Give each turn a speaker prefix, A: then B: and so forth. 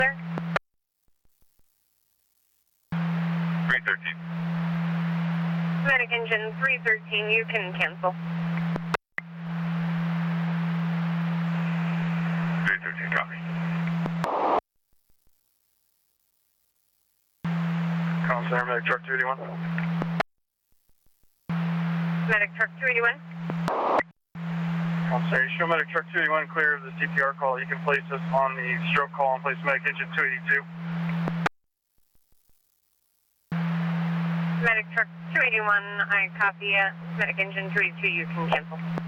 A: Sir?
B: 313.
A: Medic engine 313, you can cancel.
B: 313, copy. Comm Center, medic truck 281.
A: Medic truck 281.
B: Comm Center, you show medic truck 281 clear of the CPR call. You can place us on the stroke call and place medic engine 282.
A: Medic truck 281, I copy. Medic engine 282, you can cancel.